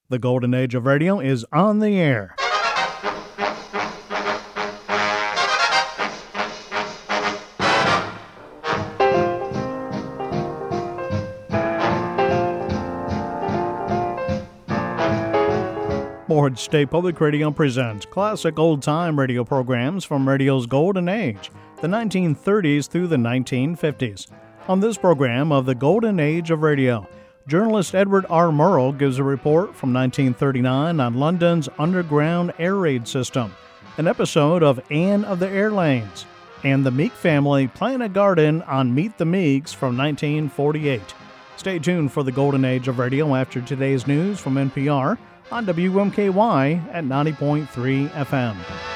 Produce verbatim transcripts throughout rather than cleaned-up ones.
The Golden Age of Radio is on the air. Morehead State Public Radio presents classic old-time radio programs from radio's golden age, the nineteen thirties through the nineteen fifties. On this program of the Golden Age of Radio, journalist Edward R. Murrow gives a report from nineteen thirty-nine on London's underground air raid system, an episode of Anne of the Air Lanes, and the Meek family plant a garden on Meet the Meeks from nineteen forty-eight. Stay tuned for the Golden Age of Radio after today's news from N P R on W M K Y at ninety point three F M.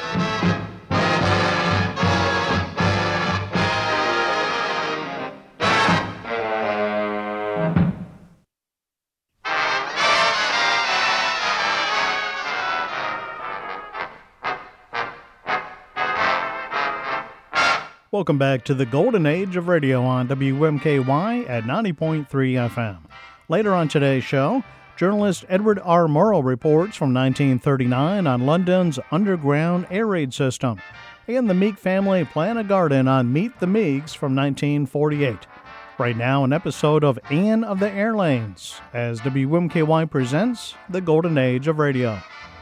Welcome back to the Golden Age of Radio on W M K Y at ninety point three F M. Later on today's show, journalist Edward R. Murrow reports from nineteen thirty-nine on London's underground air raid system, and the Meek family plant a garden on Meet the Meeks from nineteen forty-eight. Right now, an episode of Anne of the Air Lanes, as W M K Y presents the Golden Age of Radio.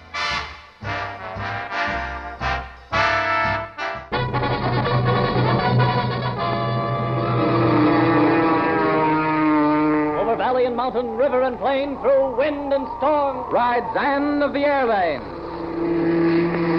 Mountain, river, and plain, through wind and storm, rides Anne of the Air Lanes.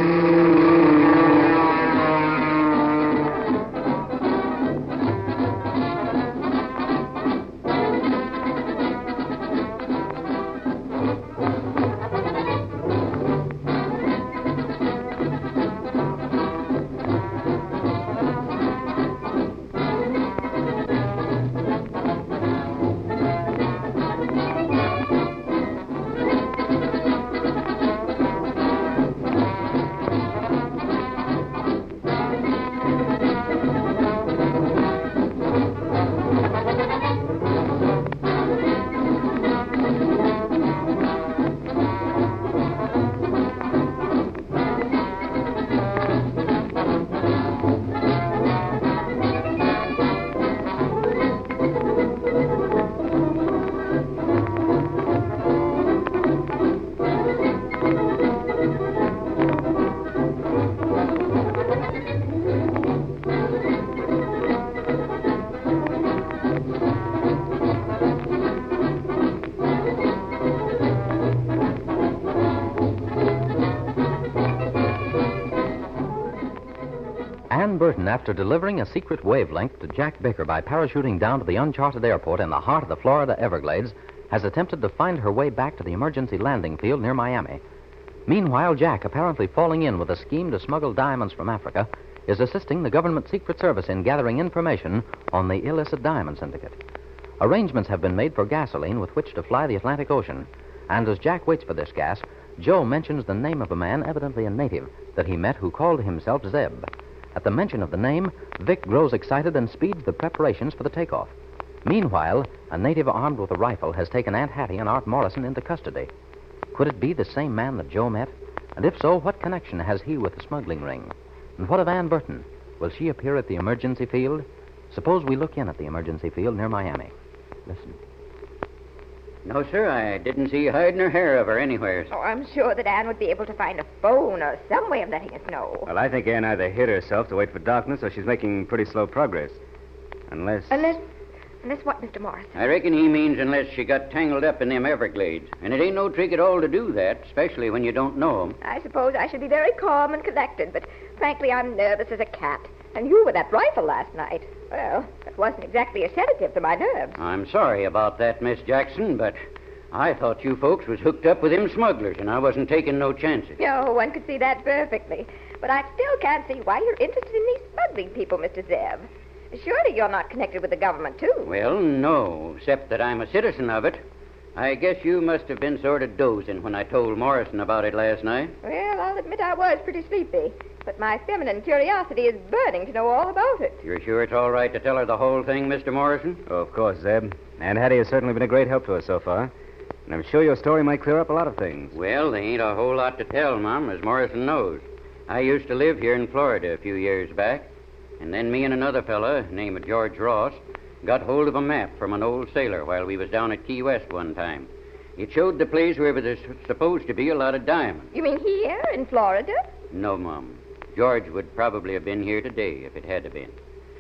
Anne Burton, after delivering a secret wavelength to Jack Baker by parachuting down to the uncharted airport in the heart of the Florida Everglades, has attempted to find her way back to the emergency landing field near Miami. Meanwhile, Jack, apparently falling in with a scheme to smuggle diamonds from Africa, is assisting the government Secret Service in gathering information on the illicit diamond syndicate. Arrangements have been made for gasoline with which to fly the Atlantic Ocean, and as Jack waits for this gas, Joe mentions the name of a man, evidently a native, that he met who called himself Zeb. At the mention of the name, Vic grows excited and speeds the preparations for the takeoff. Meanwhile, a native armed with a rifle has taken Aunt Hattie and Art Morrison into custody. Could it be the same man that Joe met? And if so, what connection has he with the smuggling ring? And what of Anne Burton? Will she appear at the emergency field? Suppose we look in at the emergency field near Miami. Listen. No, sir, I didn't see hide nor hair of her anywhere. Oh, I'm sure that Anne would be able to find a phone or some way of letting us know. Well, I think Anne either hid herself to wait for darkness or she's making pretty slow progress. Unless... Unless... Unless what, Mister Morris? I reckon he means unless she got tangled up in them Everglades. And it ain't no trick at all to do that, especially when you don't know 'em. I suppose I should be very calm and collected, but frankly, I'm nervous as a cat. And you with that rifle last night. Well, that wasn't exactly a sedative to my nerves. I'm sorry about that, Miss Jackson, but I thought you folks was hooked up with them smugglers, and I wasn't taking no chances. No, one could see that perfectly. But I still can't see why you're interested in these smuggling people, Mister Zeb. Surely you're not connected with the government, too. Well, no, except that I'm a citizen of it. I guess you must have been sort of dozing when I told Morrison about it last night. Well, I'll admit I was pretty sleepy. But my feminine curiosity is burning to know all about it. You're sure it's all right to tell her the whole thing, Mister Morrison? Oh, of course, Zeb. Aunt Hattie has certainly been a great help to us so far. And I'm sure your story might clear up a lot of things. Well, there ain't a whole lot to tell, Mom, as Morrison knows. I used to live here in Florida a few years back, and then me and another fella, named George Ross, got hold of a map from an old sailor while we was down at Key West one time. It showed the place where there's supposed to be a lot of diamonds. You mean here in Florida? No, Mom. George would probably have been here today if it had been.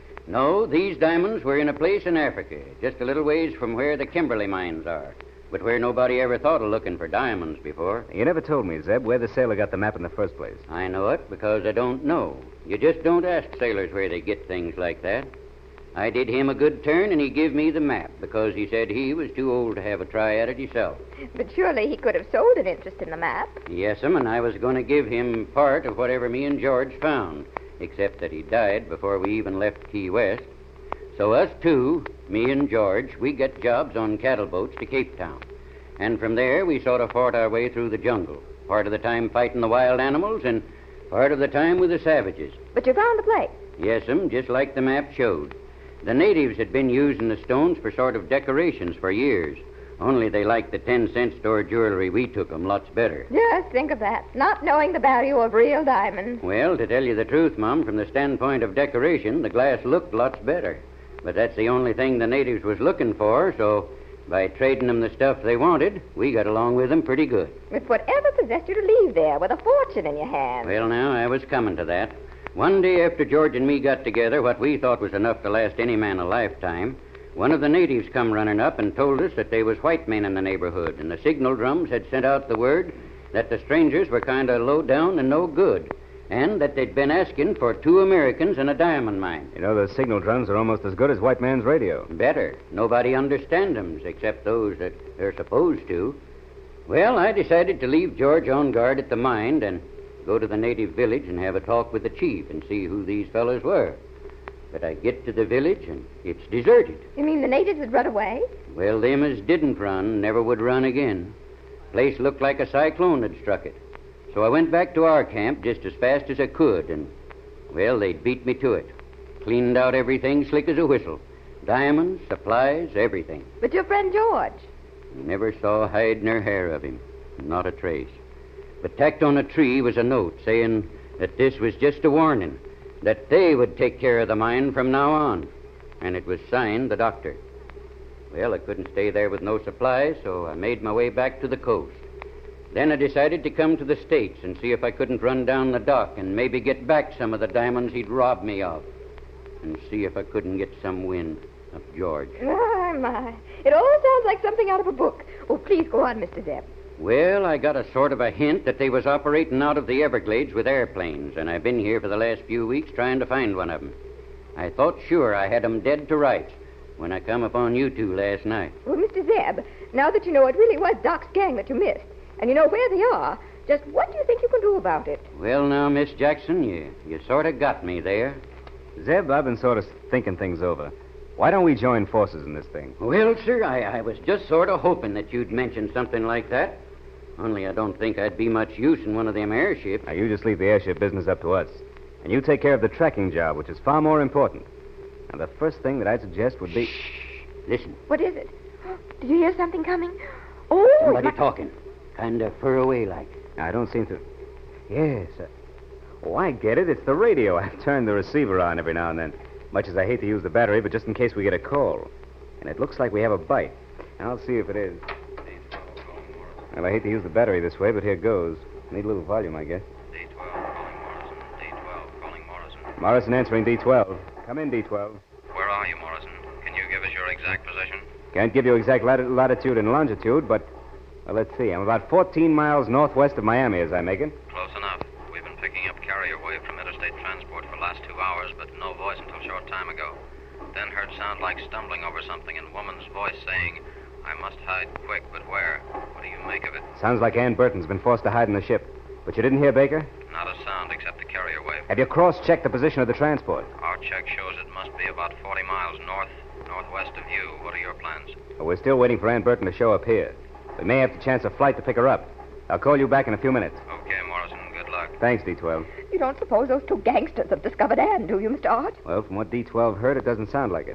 No, these diamonds were in a place in Africa, just a little ways from where the Kimberley mines are, but where nobody ever thought of looking for diamonds before. You never told me, Zeb, where the sailor got the map in the first place. I know it because I don't know. You just don't ask sailors where they get things like that. I did him a good turn, and he give me the map because he said he was too old to have a try at it himself. But surely he could have sold an interest in the map. Yes'm, and I was going to give him part of whatever me and George found, except that he died before we even left Key West. So us two, me and George, we got jobs on cattle boats to Cape Town. And from there, we sort of fought our way through the jungle, part of the time fighting the wild animals and part of the time with the savages. But you found the place. Yes'm, just like the map showed. The natives had been using the stones for sort of decorations for years. Only they liked the ten-cent store jewelry we took 'em lots better. Just think of that, not knowing the value of real diamonds. Well, to tell you the truth, Mum, from the standpoint of decoration, the glass looked lots better. But that's the only thing the natives was looking for, so by trading them the stuff they wanted, we got along with them pretty good. With whatever possessed you to leave there with a fortune in your hand. Well, now, I was coming to that. One day after George and me got together, what we thought was enough to last any man a lifetime, one of the natives come running up and told us that they was white men in the neighborhood, and the signal drums had sent out the word that the strangers were kind of low down and no good, and that they'd been asking for two Americans and a diamond mine. You know, those signal drums are almost as good as white man's radio. Better. Nobody understands them, except those that they're supposed to. Well, I decided to leave George on guard at the mine and go to the native village and have a talk with the chief and see who these fellas were. But I get to the village and it's deserted. You mean the natives had run away? Well, them as didn't run never would run again. Place looked like a cyclone had struck it. So I went back to our camp just as fast as I could, and, well, they'd beat me to it. Cleaned out everything slick as a whistle. Diamonds, supplies, everything. But your friend George? Never saw hide nor hair of him. Not a trace. But tacked on a tree was a note saying that this was just a warning, that they would take care of the mine from now on. And it was signed the doctor. Well, I couldn't stay there with no supplies, so I made my way back to the coast. Then I decided to come to the States and see if I couldn't run down the dock and maybe get back some of the diamonds he'd robbed me of. And see if I couldn't get some wind of George. My, my. It all sounds like something out of a book. Oh, please go on, Mister Zeb. Well, I got a sort of a hint that they was operating out of the Everglades with airplanes, and I've been here for the last few weeks trying to find one of them. I thought sure I had 'em dead to rights when I come upon you two last night. Well, Mister Zeb, now that you know it really was Doc's gang that you missed, and you know where they are, just what do you think you can do about it? Well, now, Miss Jackson, you, you sort of got me there. Zeb, I've been sort of thinking things over. Why don't we join forces in this thing? Well, sir, I, I was just sort of hoping that you'd mention something like that. Only I don't think I'd be much use in one of them airships. Now, you just leave the airship business up to us. And you take care of the tracking job, which is far more important. And the first thing that I'd suggest would be... Shh. Listen. What is it? Did you hear something coming? Oh, Somebody my... talking. Kind of fur away like. I don't seem to... Yes. Uh... Oh, I get it. It's the radio. I turn the receiver on every now and then. Much as I hate to use the battery, but just in case we get a call. And it looks like we have a bite. I'll see if it is. Well, I hate to use the battery this way, but here goes. Need a little volume, I guess. D twelve calling Morrison. D twelve calling Morrison. Morrison answering D twelve. Come in, D twelve. Where are you, Morrison? Can you give us your exact position? Can't give you exact lat- latitude and longitude, but... Well, let's see. I'm about fourteen miles northwest of Miami as I make it. Close enough. We've been picking up carrier wave from interstate transport for the last two hours, but no voice until a short time ago. Then heard sound like stumbling over something and woman's voice saying, I must hide quick, but where? What do you make of it? Sounds like Ann Burton's been forced to hide in the ship. But you didn't hear Baker? Not a sound except the carrier wave. Have you cross-checked the position of the transport? Our check shows it must be about forty miles north, northwest of you. What are your plans? Well, we're still waiting for Ann Burton to show up here. We may have to chance a flight to pick her up. I'll call you back in a few minutes. Okay, Morrison. Good luck. Thanks, D twelve. You don't suppose those two gangsters have discovered Anne, do you, Mister Art? Well, from what D twelve heard, it doesn't sound like it.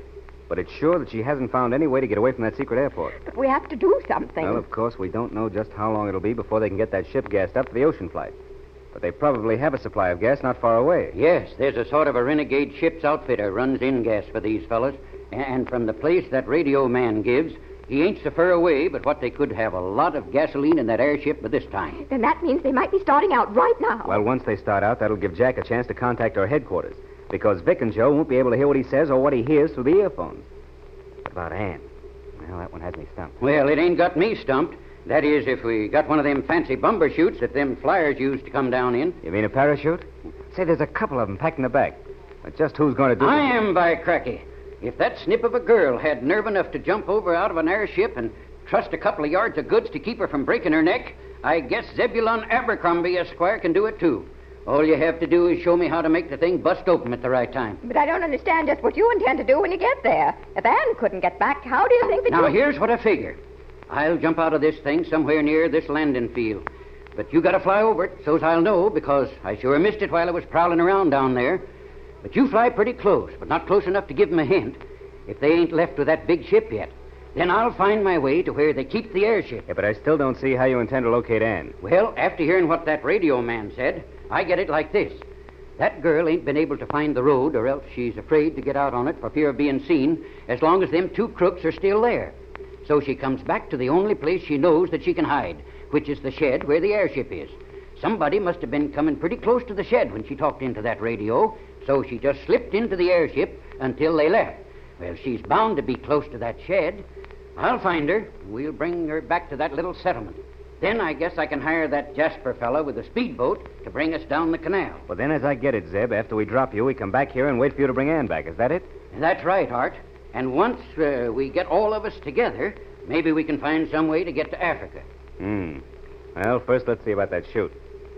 But it's sure that she hasn't found any way to get away from that secret airport. But we have to do something. Well, of course, we don't know just how long it'll be before they can get that ship gassed up for the ocean flight. But they probably have a supply of gas not far away. Yes, there's a sort of a renegade ship's outfitter runs in gas for these fellas. And from the place that radio man gives, he ain't so far away, but what they could have a lot of gasoline in that airship by this time. Then that means they might be starting out right now. Well, once they start out, that'll give Jack a chance to contact our headquarters. Because Vic and Joe won't be able to hear what he says or what he hears through the earphones. What about Ann? Well, that one has me stumped. Well, it ain't got me stumped. That is, if we got one of them fancy bumper chutes that them flyers used to come down in. You mean a parachute? Say, there's a couple of them packed in the back. But just who's going to do it? I am, by cracky. If that snip of a girl had nerve enough to jump over out of an airship and trust a couple of yards of goods to keep her from breaking her neck, I guess Zebulon Abercrombie, Esquire, can do it, too. All you have to do is show me how to make the thing bust open at the right time. But I don't understand just what you intend to do when you get there. If Anne couldn't get back, how do you think that Now, you... here's what I figure. I'll jump out of this thing somewhere near this landing field. But you gotta fly over it, so's I'll know, because I sure missed it while I was prowling around down there. But you fly pretty close, but not close enough to give them a hint. If they ain't left with that big ship yet, then I'll find my way to where they keep the airship. Yeah, but I still don't see how you intend to locate Ann. Well, after hearing what that radio man said, I get it like this. That girl ain't been able to find the road, or else she's afraid to get out on it for fear of being seen, as long as them two crooks are still there. So she comes back to the only place she knows that she can hide, which is the shed where the airship is. Somebody must have been coming pretty close to the shed when she talked into that radio, so she just slipped into the airship until they left. Well, she's bound to be close to that shed. I'll find her. We'll bring her back to that little settlement. Then I guess I can hire that Jasper fellow with a speedboat to bring us down the canal. Well, then, as I get it, Zeb, after we drop you, we come back here and wait for you to bring Ann back. Is that it? And that's right, Art. And once uh, we get all of us together, maybe we can find some way to get to Africa. Hmm. Well, first, let's see about that chute.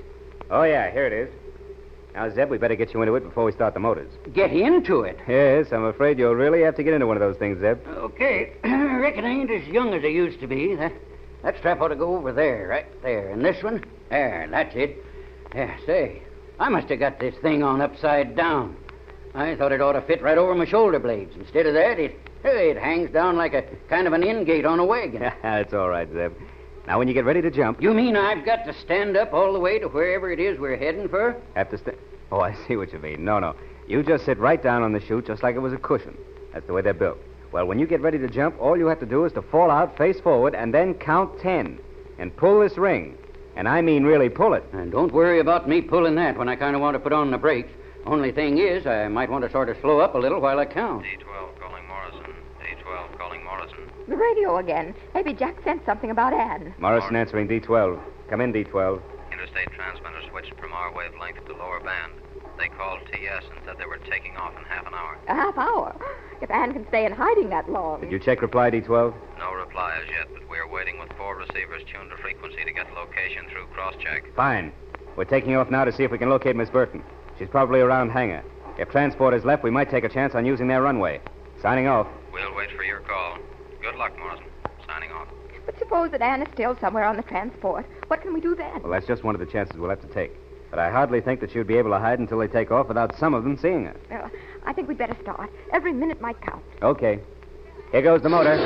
Oh, yeah, here it is. Now, Zeb, we better get you into it before we start the motors. Get into it? Yes, I'm afraid you'll really have to get into one of those things, Zeb. Okay. I reckon I ain't as young as I used to be. That, that strap ought to go over there, right there. And this one? There, that's it. Yeah, say, I must have got this thing on upside down. I thought it ought to fit right over my shoulder blades. Instead of that, it, it hangs down like a kind of an in-gate on a wagon. That's all right, Zeb. Now, when you get ready to jump... You mean I've got to stand up all the way to wherever it is we're heading for? Have to stand... Oh, I see what you mean. No, no. You just sit right down on the chute just like it was a cushion. That's the way they're built. Well, when you get ready to jump, all you have to do is to fall out face forward and then count ten. And pull this ring. And I mean really pull it. And don't worry about me pulling that when I kind of want to put on the brakes. Only thing is, I might want to sort of slow up a little while I count. D twelve calling Morrison. D twelve calling Morrison. The radio again. Maybe Jack sent something about Anne. Morrison answering D twelve. Come in, D twelve. Interstate transmitter switched from our wavelength to lower band. They called T S and said they were taking off in half an hour. A half hour? If Anne can stay in hiding that long. Did you check reply, D twelve? No reply as yet, but we're waiting with four receivers tuned to frequency to get location through cross-check. Fine. We're taking off now to see if we can locate Miss Burton. She's probably around hangar. If transport is left, we might take a chance on using their runway. Signing off. We'll wait for your call. Good luck, Morrison. Signing off. But suppose that Anne is still somewhere on the transport. What can we do then? Well, that's just one of the chances we'll have to take. But I hardly think that she'd be able to hide until they take off without some of them seeing her. Well, I think we'd better start. Every minute might count. Okay. Here goes the motor.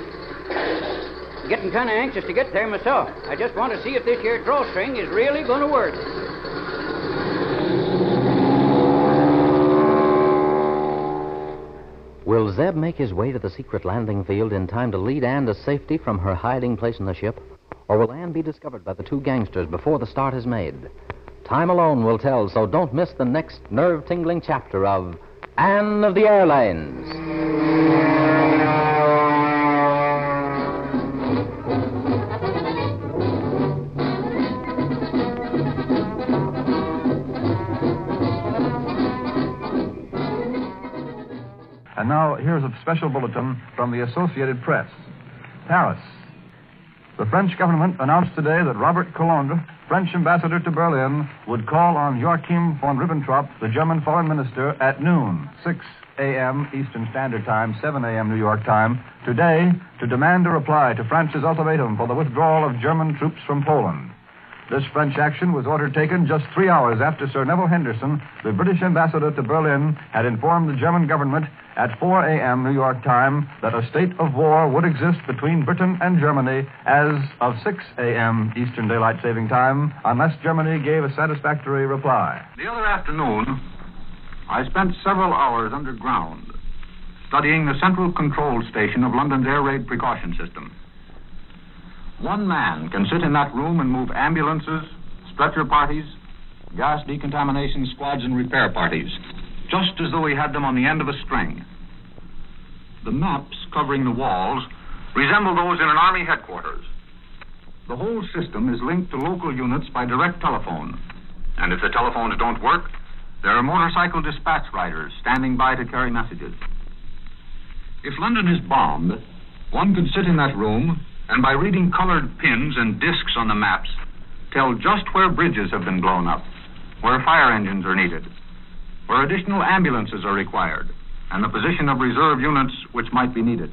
Getting kind of anxious to get there myself. I just want to see if this here drawstring is really going to work. Will Zeb make his way to the secret landing field in time to lead Anne to safety from her hiding place in the ship? Or will Anne be discovered by the two gangsters before the start is made? Time alone will tell, so don't miss the next nerve-tingling chapter of Anne of the Airlines. And now, here's a special bulletin from the Associated Press. Paris. The French government announced today that Robert Colondre, French ambassador to Berlin, would call on Joachim von Ribbentrop, the German foreign minister, at noon, six a.m. Eastern Standard Time, seven a.m. New York time, today to demand a reply to France's ultimatum for the withdrawal of German troops from Poland. This French action was order taken just three hours after Sir Neville Henderson, the British ambassador to Berlin, had informed the German government at four a.m. New York time that a state of war would exist between Britain and Germany as of six a.m. Eastern Daylight Saving Time, unless Germany gave a satisfactory reply. The other afternoon, I spent several hours underground studying the central control station of London's air raid precaution system. One man can sit in that room and move ambulances, stretcher parties, gas decontamination squads, and repair parties, just as though he had them on the end of a string. The maps covering the walls resemble those in an army headquarters. The whole system is linked to local units by direct telephone, and if the telephones don't work, there are motorcycle dispatch riders standing by to carry messages. If London is bombed, one could sit in that room and by reading colored pins and discs on the maps, tell just where bridges have been blown up, where fire engines are needed, where additional ambulances are required, and the position of reserve units which might be needed.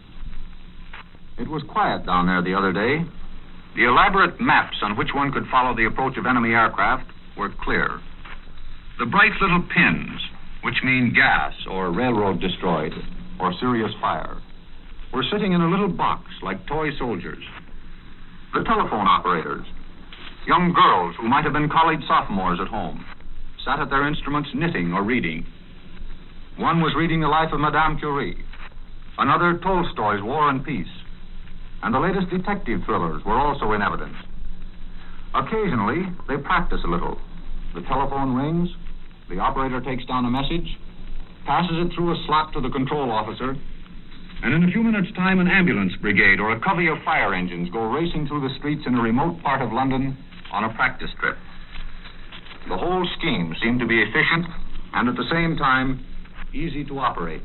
It was quiet down there the other day. The elaborate maps on which one could follow the approach of enemy aircraft were clear. The bright little pins, which mean gas or railroad destroyed or serious fire, were sitting in a little box like toy soldiers. The telephone operators, young girls who might have been college sophomores at home, sat at their instruments knitting or reading. One was reading the life of Madame Curie, another Tolstoy's War and Peace, and the latest detective thrillers were also in evidence. Occasionally, they practice a little. The telephone rings, the operator takes down a message, passes it through a slot to the control officer, and in a few minutes' time, an ambulance brigade or a covey of fire engines go racing through the streets in a remote part of London on a practice trip. The whole scheme seemed to be efficient and at the same time easy to operate.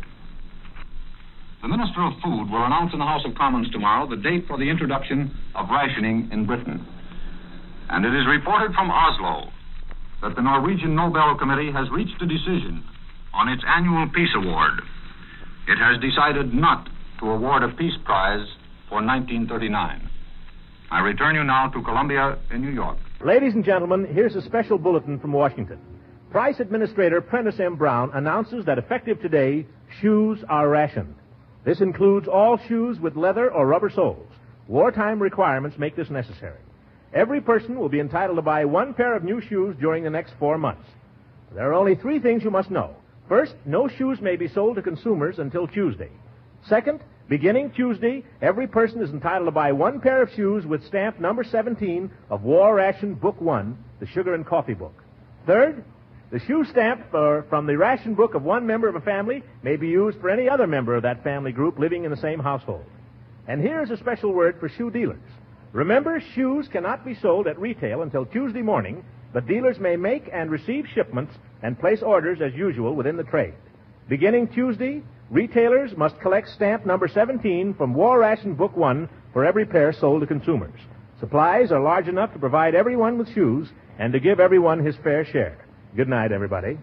The Minister of Food will announce in the House of Commons tomorrow the date for the introduction of rationing in Britain. And it is reported from Oslo that the Norwegian Nobel Committee has reached a decision on its annual peace award. It has decided not to award a peace prize for nineteen thirty-nine. I return you now to Columbia in New York. Ladies and gentlemen, here's a special bulletin from Washington. Price Administrator Prentice M. Brown announces that effective today, shoes are rationed. This includes all shoes with leather or rubber soles. Wartime requirements make this necessary. Every person will be entitled to buy one pair of new shoes during the next four months. There are only three things you must know. First, no shoes may be sold to consumers until Tuesday. Second, beginning Tuesday, every person is entitled to buy one pair of shoes with stamp number seventeen of War Ration Book One, the Sugar and Coffee Book. Third, the shoe stamp uh, from the ration book of one member of a family may be used for any other member of that family group living in the same household. And here's a special word for shoe dealers. Remember, shoes cannot be sold at retail until Tuesday morning, but dealers may make and receive shipments and place orders as usual within the trade. Beginning Tuesday, retailers must collect stamp number seventeen from War Ration Book One for every pair sold to consumers. Supplies are large enough to provide everyone with shoes and to give everyone his fair share. Good night, everybody.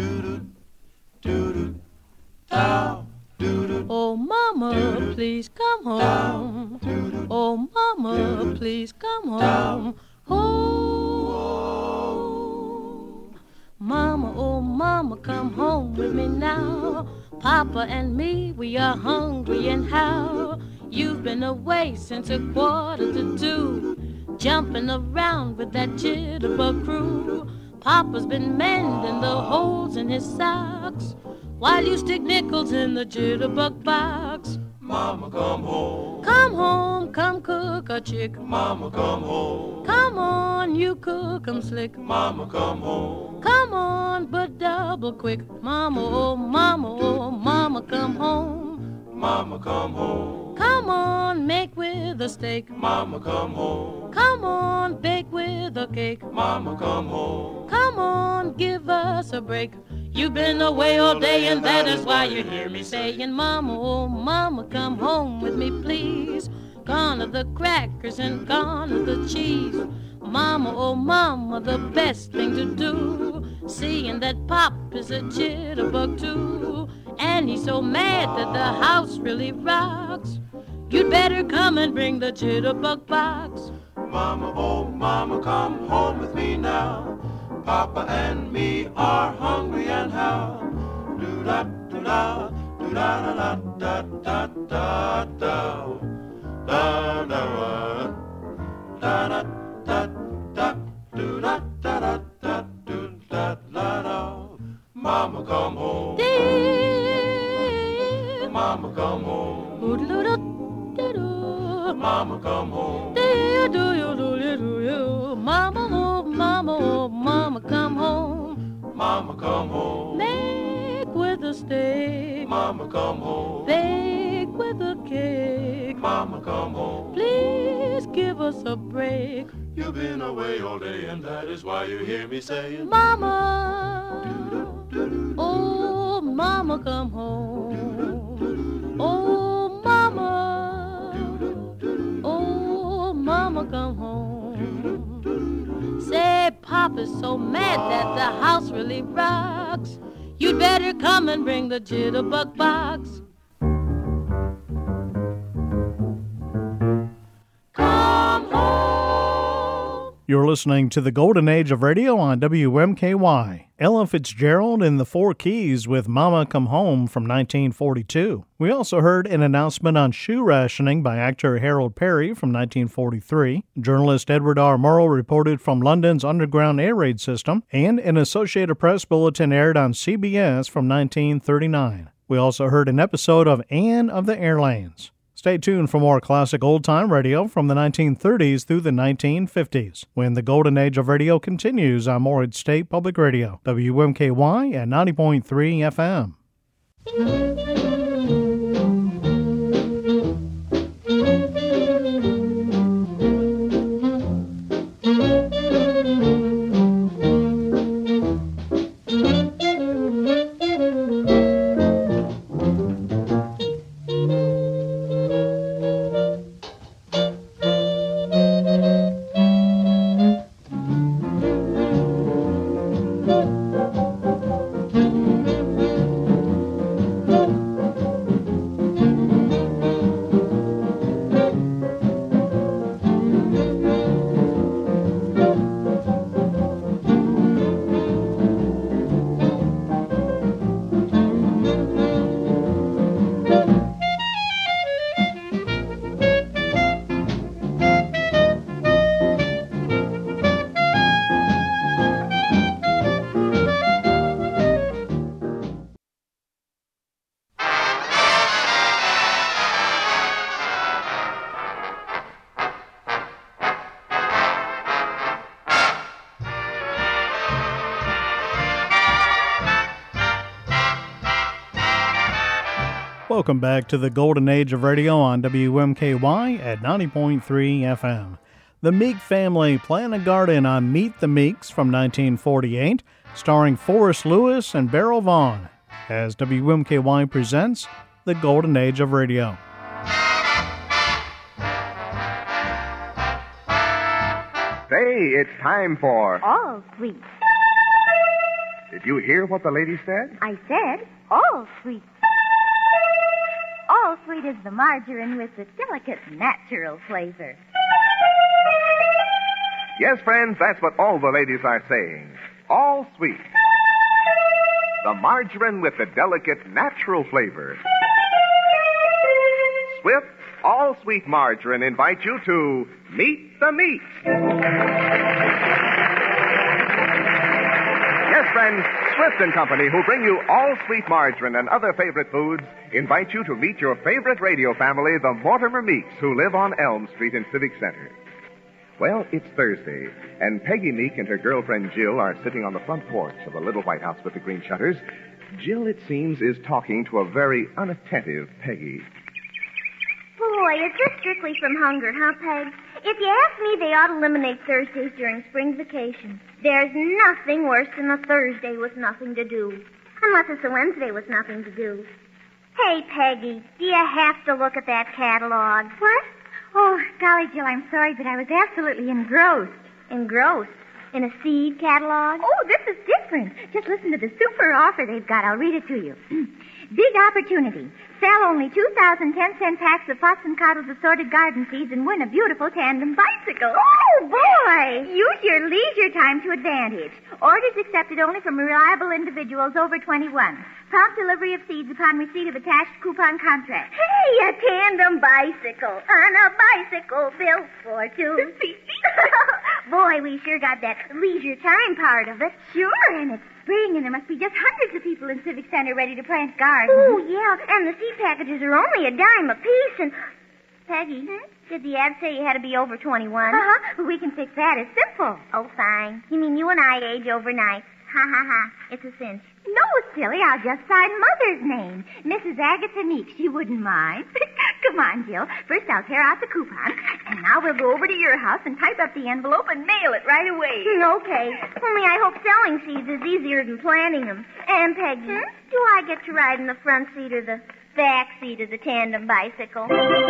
Oh, Mama, please come home. Oh, Mama, please come home. Home. Mama, oh, Mama, come home with me now. Papa and me, we are hungry and how? You've been away since a quarter to two, jumping around with that jitterbug crew. Papa's been mending the holes in his socks while you stick nickels in the jitterbug box. Mama, come home. Come home, come cook a chick. Mama, come home. Come on, you cook 'em slick. Mama, come home. Come on, but double quick. Mama, oh, Mama, oh, Mama, come home. Mama, come home. Come on, make with a steak. Mama, come home. Come on, bake with a cake. Mama, come home. Come on, give us a break. You've been away all day and that is why you hear me saying, Mama, oh, Mama, come home with me, please. Gone are the crackers and gone are the cheese. Mama, oh, Mama, the best thing to do, seeing that Pop is a jitterbug too, and he's so mad that the house really rocks. You'd better come and bring the jitterbug box. Mama, oh, Mama, come home with me now. Papa and me are hungry and how? Do-da, do-da, do-da, da, da, da, da, da, da, da, da, da, da, da, do-da, da, da, da, do-da, da, da. Mama, come home. Mama, come home. Mama, come home. Mama, oh, mama, oh, mama, come home. Mama, come home. Make with a steak. Mama, come home. Bake with a cake. Mama, come home. Please give us a break. You've been away all day, and that is why you hear me saying, Mama, oh, mama, come home. Oh, mama, oh, mama, come home. Say, Papa's so mad that the house really rocks. You'd better come and bring the jitterbug box. Come home. You're listening to the Golden Age of Radio on W M K Y. Ella Fitzgerald in the Four Keys with Mama Come Home from nineteen forty-two. We also heard an announcement on shoe rationing by actor Harold Perry from nineteen forty-three. Journalist Edward R. Murrow reported from London's underground air raid system, and an Associated Press bulletin aired on C B S from nineteen thirty-nine. We also heard an episode of Anne of the Airlanes. Stay tuned for more classic old-time radio from the nineteen thirties through the nineteen fifties, when the Golden Age of Radio continues on Morehead State Public Radio, W M K Y at ninety point three F M. Welcome back to the Golden Age of Radio on W M K Y at ninety point three F M. The Meek family plant a garden on Meet the Meeks from nineteen forty-eight, starring Forrest Lewis and Beryl Vaughn, as W M K Y presents the Golden Age of Radio. Say, it's time for... All sweet. Did you hear what the lady said? I said all sweet. All sweet is the margarine with the delicate natural flavor. Yes, friends, that's what all the ladies are saying. All sweet. The margarine with the delicate natural flavor. Swift, all sweet margarine invites you to Meet the Meeks. Yes, friends, Swift and Company, who bring you all sweet margarine and other favorite foods, invite you to meet your favorite radio family, the Mortimer Meeks, who live on Elm Street in Civic Center. Well, it's Thursday, and Peggy Meek and her girlfriend Jill are sitting on the front porch of the little white house with the green shutters. Jill, it seems, is talking to a very unattentive Peggy. Boy, it's just strictly from hunger, huh, Peg? If you ask me, they ought to eliminate Thursdays during spring vacation. There's nothing worse than a Thursday with nothing to do. Unless it's a Wednesday with nothing to do. Hey, Peggy, do you have to look at that catalog? What? Oh, golly, Jill, I'm sorry, but I was absolutely engrossed. Engrossed? In a seed catalog? Oh, this is different. Just listen to the super offer they've got. I'll read it to you. Big opportunity. Sell only two thousand ten-cent packs of Fox and Cottle's assorted garden seeds and win a beautiful tandem bicycle. Oh, boy! Use your leisure time to advantage. Orders accepted only from reliable individuals over twenty-one. Prompt delivery of seeds upon receipt of attached coupon contract. Hey, a tandem bicycle on a bicycle built for two. Boy, we sure got that leisure time part of it. Sure, and it's spring, and there must be just hundreds of people in Civic Center ready to plant gardens. Oh, yeah, and the seed packages are only a dime apiece, and... Peggy, hmm? Did the ad say you had to be over twenty-one? Uh-huh. We can fix that. It's simple. Oh, fine. You mean you and I age overnight? Ha, ha, ha. It's a cinch. No, silly. I'll just sign Mother's name. Missus Agatha Meeks. You wouldn't mind. Come on, Jill. First, I'll tear out the coupon, and now we'll go over to your house and type up the envelope and mail it right away. Okay. Only I hope selling seeds is easier than planting them. And, Peggy, hmm? do I get to ride in the front seat or the back seat of the tandem bicycle?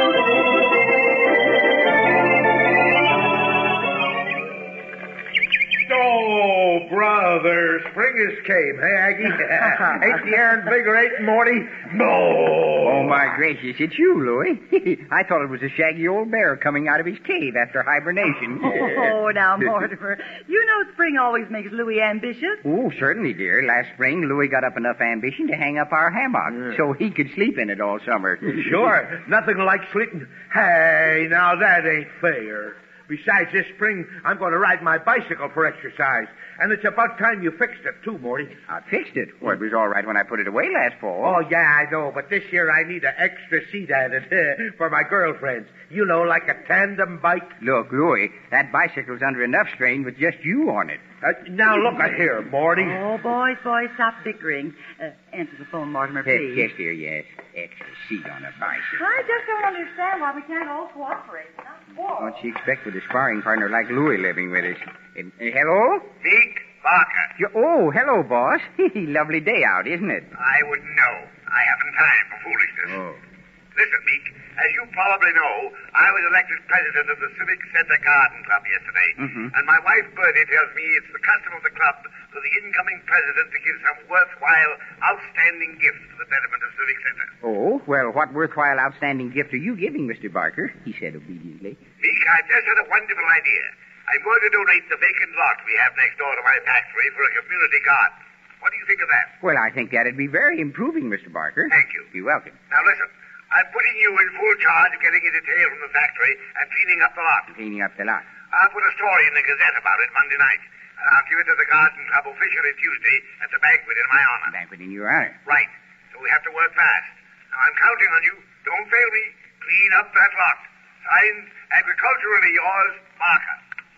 Oh, brother, spring has came, hey, Aggie? Ain't the air invigorating, Morty? No. Oh, my gracious, it's you, Louie. I thought it was a shaggy old bear coming out of his cave after hibernation. Oh, now, Mortimer, you know spring always makes Louie ambitious. Oh, certainly, dear. Last spring, Louie got up enough ambition to hang up our hammock yeah. so he could sleep in it all summer. Sure. Nothing like sleeping. Hey, now that ain't fair. Besides, this spring, I'm going to ride my bicycle for exercise. And it's about time you fixed it, too, Morty. I fixed it? Well, it was all right when I put it away last fall. Oh, yeah, I know. But this year I need an extra seat added for my girlfriends. You know, like a tandem bike. Look, Louie, that bicycle's under enough strain with just you on it. Uh, now, look at here, Morty. Oh, boys, boys, stop bickering. Uh, answer the phone, Mortimer, please. Yes, yes, dear, yes. Extra seat on a bicycle. I just don't understand why we can't all cooperate. What'd she expect with a sparring partner like Louie living with us? Uh, uh, hello? Meek Barker. You, oh, hello, boss. Lovely day out, isn't it? I wouldn't know. I haven't time for foolishness. Oh. Listen, Meek, as you probably know, I was elected president of the Civic Center Garden Club yesterday. Mm-hmm. And my wife, Bertie, tells me it's the custom of the club for the incoming president to give some worthwhile, outstanding gift to the betterment of Civic Center. Oh, well, what worthwhile, outstanding gift are you giving, Mister Barker? He said obediently. Meek, I've just had a wonderful idea. I'm going to donate the vacant lot we have next door to my factory for a community garden. What do you think of that? Well, I think that'd be very improving, Mister Barker. Thank you. You're welcome. Now, listen. I'm putting you in full charge of getting a detail from the factory and cleaning up the lot. Cleaning up the lot. I'll put a story in the Gazette about it Monday night. And I'll give it to the Garden Club officially Tuesday at the banquet in my honor. Banquet in your honor. Right. So we have to work fast. Now, I'm counting on you. Don't fail me. Clean up that lot. Signed, agriculturally yours, Barker.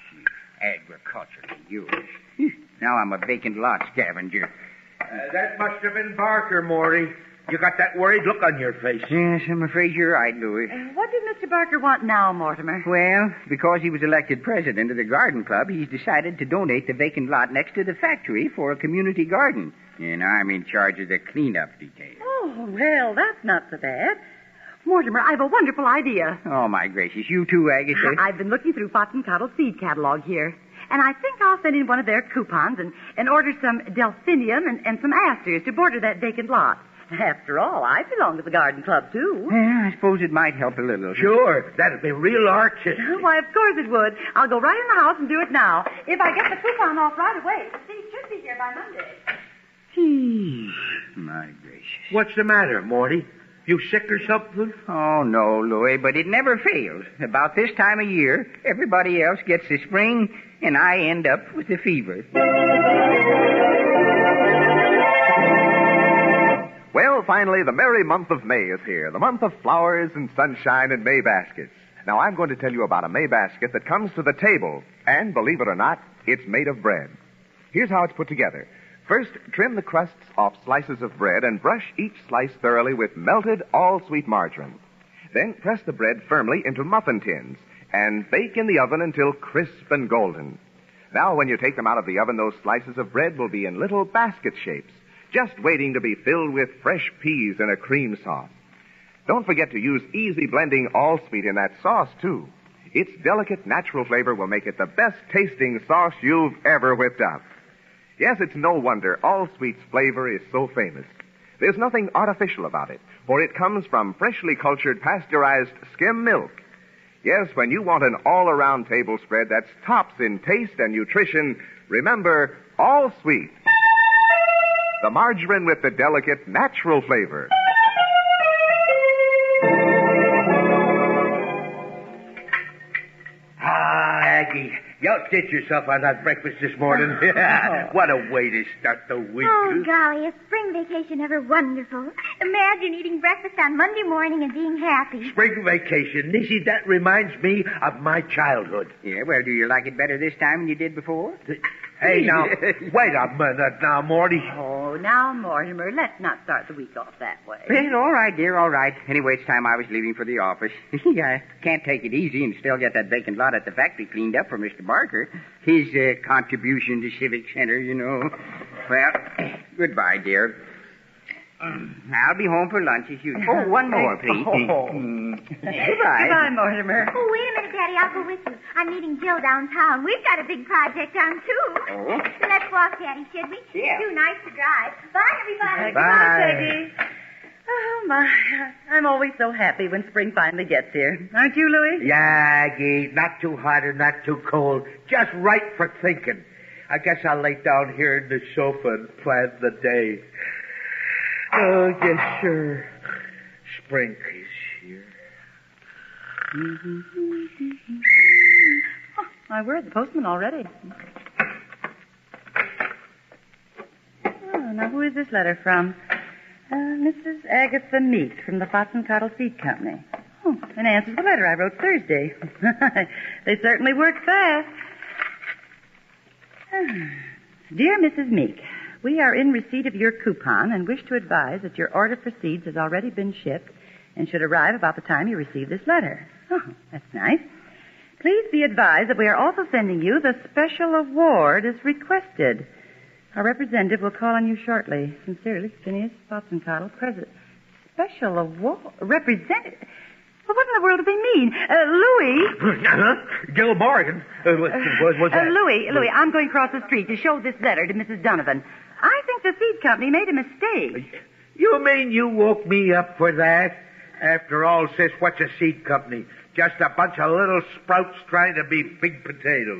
Agriculturally yours. Now I'm a vacant lot scavenger. Uh, that must have been Barker, Morty. You got that worried look on your face. Yes, I'm afraid you're right, Louis. Uh, what did Mister Barker want now, Mortimer? Well, because he was elected president of the garden club, he's decided to donate the vacant lot next to the factory for a community garden. And I'm in charge of the cleanup detail. Oh, well, that's not so bad. Mortimer, I have a wonderful idea. Oh, my gracious. You too, Agatha? I've been looking through Fox and Cottle's seed catalog here. And I think I'll send in one of their coupons and, and order some delphinium and, and some asters to border that vacant lot. After all, I belong to the garden club, too. Yeah, I suppose it might help a little. Sure. That'd be real artistic. Why, of course it would. I'll go right in the house and do it now. If I get the coupon off right away, the seed should be here by Monday. My gracious. What's the matter, Morty? You sick or something? Oh, no, Louis, but it never fails. About this time of year, everybody else gets the spring, and I end up with the fever. Well, finally, the merry month of May is here, the month of flowers and sunshine and May baskets. Now, I'm going to tell you about a May basket that comes to the table, and believe it or not, it's made of bread. Here's how it's put together. First, trim the crusts off slices of bread and brush each slice thoroughly with melted all-sweet margarine. Then press the bread firmly into muffin tins and bake in the oven until crisp and golden. Now, when you take them out of the oven, those slices of bread will be in little basket shapes, just waiting to be filled with fresh peas and a cream sauce. Don't forget to use easy blending all-sweet in that sauce, too. Its delicate natural flavor will make it the best-tasting sauce you've ever whipped up. Yes, it's no wonder all-sweet's flavor is so famous. There's nothing artificial about it, for it comes from freshly cultured, pasteurized skim milk. Yes, when you want an all-around table spread that's tops in taste and nutrition, remember, all sweet. The margarine with the delicate, natural flavor. Ah, Aggie, you outdid yourself on that breakfast this morning. What a way to start the week. Oh, golly, is spring vacation ever wonderful? Imagine eating breakfast on Monday morning and being happy. Spring vacation. Nissy, that reminds me of my childhood. Yeah, well, do you like it better this time than you did before? Hey, now, wait a minute now, Morty. Oh, now, Mortimer, let's not start the week off that way. Well, all right, dear, all right. Anyway, it's time I was leaving for the office. I can't take it easy and still get that vacant lot at the factory cleaned up for Mister Barker. His uh, contribution to Civic Center, you know. Well, goodbye, dear. I'll be home for lunch as usual. Oh, one more, please. Oh. Mm. Goodbye. Goodbye. Goodbye, Mortimer. Oh, wait a minute, Daddy. I'll go with you. I'm meeting Jill downtown. We've got a big project down, too. Oh? Let's walk, Daddy, should we? Yeah. It's too nice to drive. Bye, everybody. Goodbye, Peggy. Oh, my. I'm always so happy when spring finally gets here. Aren't you, Louis? Yeah, Aggie, not too hot or not too cold. Just right for thinking. I guess I'll lay down here in the sofa and plan the day. Oh, yes, sure. Spring is here. Oh, my word, the postman already. Oh, now who is this letter from? Uh, Missus Agatha Meek from the Fox and Cottle Seed Company. Oh, in answer to the letter I wrote Thursday. They certainly work fast. Dear Missus Meek, we are in receipt of your coupon and wish to advise that your order for seeds has already been shipped and should arrive about the time you receive this letter. Oh, that's nice. Please be advised that we are also sending you the special award as requested. Our representative will call on you shortly. Sincerely, Phineas Botzencottle, President. Special award? Representative? Well, what in the world do they mean? Uh, Louis? Gil Morgan? Uh, what, what, what's Uh, that? Louis, Louis, I'm going across the street to show this letter to Missus Donovan. I think the seed company made a mistake. You mean you woke me up for that? After all, sis, what's a seed company? Just a bunch of little sprouts trying to be big potatoes.